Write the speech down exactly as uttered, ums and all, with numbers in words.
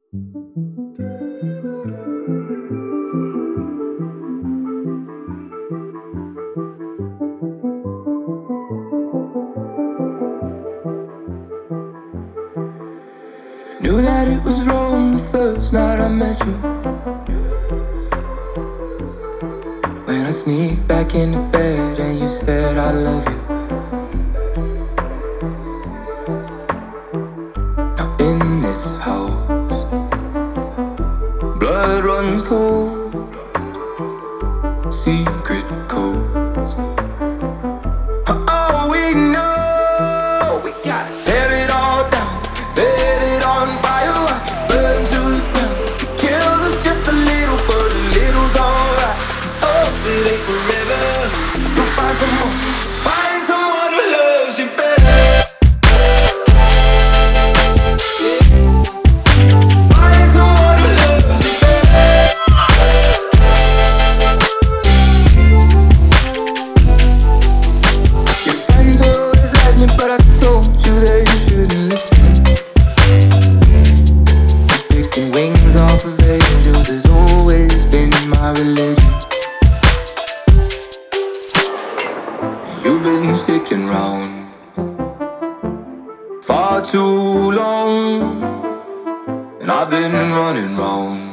Knew that it was wrong the first night I met you. When I sneaked back into bed and you said I love you. Now in this house, blood runs cold, secret codes. Oh, we know we gotta tear it all down, set it on fire, watch it burn to the ground. It kills us just a little, but a little's alright. Oh, it ain't forever. You'll find someone, find someone who loves you better. Find someone who loves you better. Your friends always like me, but I told you that you shouldn't listen. Picking wings off of angels has always been my religion. You've been sticking round far too long, and I've been running round.